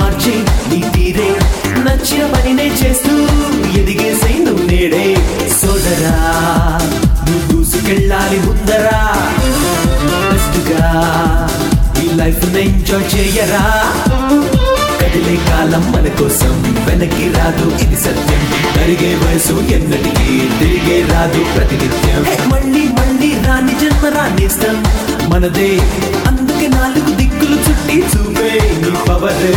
మార్చే నీ తీరే నచ్చిన పనినే చేస్తూ ఎదిగేసై నువ్వు నేడే సోదరా నువ్వు దూసుకెళ్ళాలి ముందరా బెస్ట్గా ఈ లైఫ్ ఎంజాయ్ చేయరా కదిలే కాలం మన కోసం వెనక్కి రాదు ఇది సత్యం కరిగే వయసు ఎన్నటికీ తిరిగే రాదు ప్రతినిత్యం మళ్ళీ మళ్ళీ రాని జన్మ రానిస్తాం మనదే అందుకే నాలుగు దిక్కులు చుట్టి చూపే నీ పవరే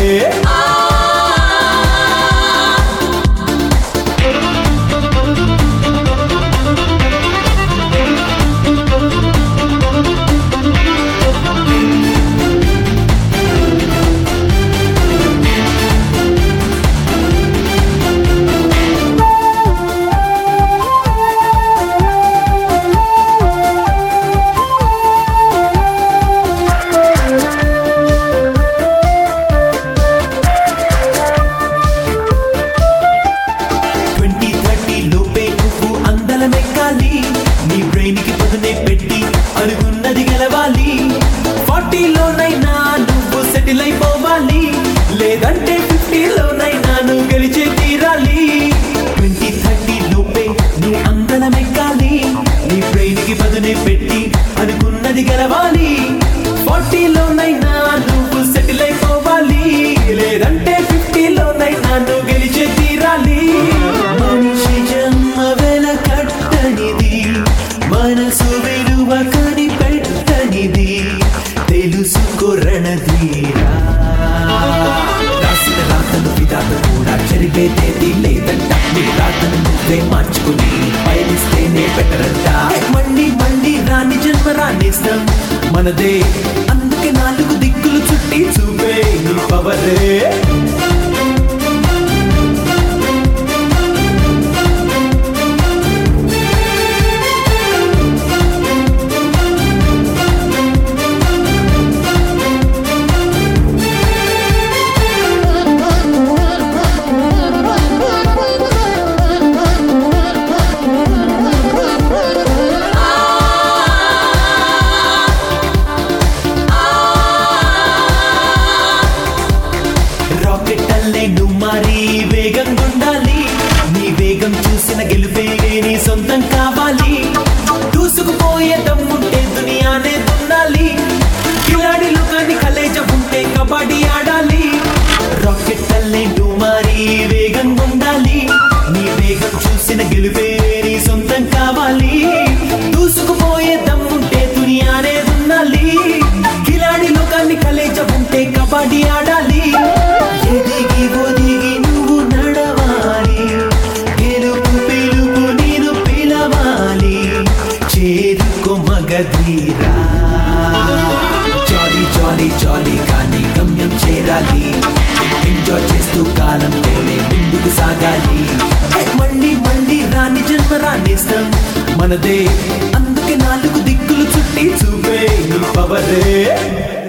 నీ బ్రెయిన్ కి పదునే పెట్టి అనుకున్నది గెలవాలి 40లోనైనా నువ్వు సెటిల్ అయిపోవాలి లేదంటే 50లోనైనా నువ్వు గెలిచే తీరాలి 20-30 లోపే నువ్వు అందలం ఎక్కాలి నీ బ్రెయిన్ కి పదునే పెట్టి అనుకున్నది గెలవాలి 40లోనైనా నువ్వు సెటిల్ అయిపోవాలి లేదంటే 50లోనైనా నువ్వు గెలిచే తీరాలి మనిషి జన్మ వెల కట్టనిది మనసు విలువ కనిపెట్టనిది తెలుసుకోరణధీరా రాసిన రాతను విధాత కూడా చెరిపేదేది లేదంట నీ రాతను నువ్వే మార్చుకుని పయనిస్తేనే బెటరంట మళ్ళీ మళ్ళీ రాని జన్మ రానిస్తాం మనదే అందుకే నాలుగు దిక్కులు చుట్టి చూపే నీ పవరే నువ్వు మారి వేగం ఉండాలి నీ వేగం చూసిన గెలుపే నీ సొంతం కావాలి దూసుకుపోయే దమ్ముంటే దునియానే దున్నాలి కిలాడిలో కానీ కలేజ ఉంటే కబడ్డీ ఆడాలి రాకెట్ అల్లే నువ్వు మారి వేగం ఉండాలి నీ వేగం చూసిన గెలుపే నీ సొంతం కావాలి దూసుకుపోయే దమ్ముంటే దునియానే దున్నాలి కిలాడిలో కానీ కలేజ ఉంటే కబడ్డీ ఆడాలి ఎదిగి ఒదిగి నువ్వు నడవాలి గెలుపు పిలుపు నేను పిలవాలి చేరుకో మగధీరా జాలీ జాలీ జాలీ కానీ గమ్యం చేరాలి ఎంజాయ్ చేస్తూ కాలంలోనే ముందుకు సాగాలి మళ్ళీ మళ్ళీ రాని జన్మ రానిస్తాం మనదే అందుకే నాలుగు దిక్కులు చుట్టి చూపే నీ పవరే